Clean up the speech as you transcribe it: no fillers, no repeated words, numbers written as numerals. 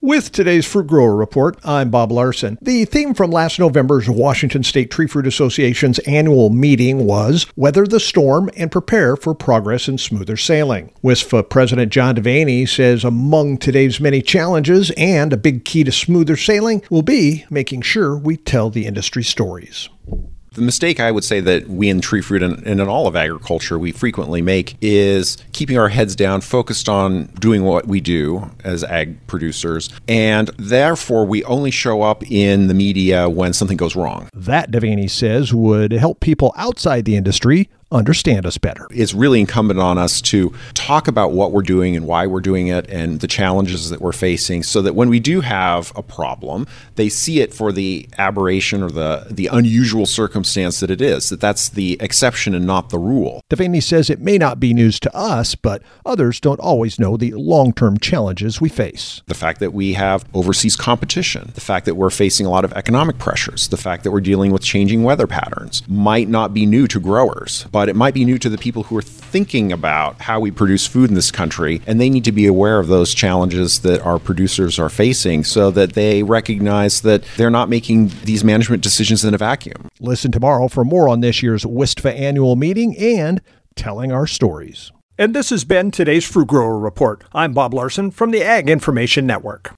With today's Fruit Grower Report, I'm Bob Larson. The theme from last November's Washington State Tree Fruit Association's annual meeting was Weather the Storm and Prepare for Progress and Smoother Sailing. WSFA President John Devaney says among today's many challenges and a big key to smoother sailing will be making sure we tell the industry stories. The mistake I would say that we in tree fruit and in all of agriculture we frequently make is keeping our heads down, focused on doing what we do as ag producers, and therefore we only show up in the media when something goes wrong. That, Devaney says, would help people outside the industry understand us better. It's really incumbent on us to talk about what we're doing and why we're doing it and the challenges that we're facing so that when we do have a problem, they see it for the aberration or the unusual circumstance that it is, that's the exception and not the rule. Devaney says it may not be news to us, but others don't always know the long-term challenges we face. The fact that we have overseas competition, the fact that we're facing a lot of economic pressures, the fact that we're dealing with changing weather patterns might not be new to growers, but it might be new to the people who are thinking about how we produce food in this country, and they need to be aware of those challenges that our producers are facing so that they recognize that they're not making these management decisions in a vacuum. Listen tomorrow for more on this year's WSFA annual meeting and telling our stories. And this has been today's Fruit Grower Report. I'm Bob Larson from the Ag Information Network.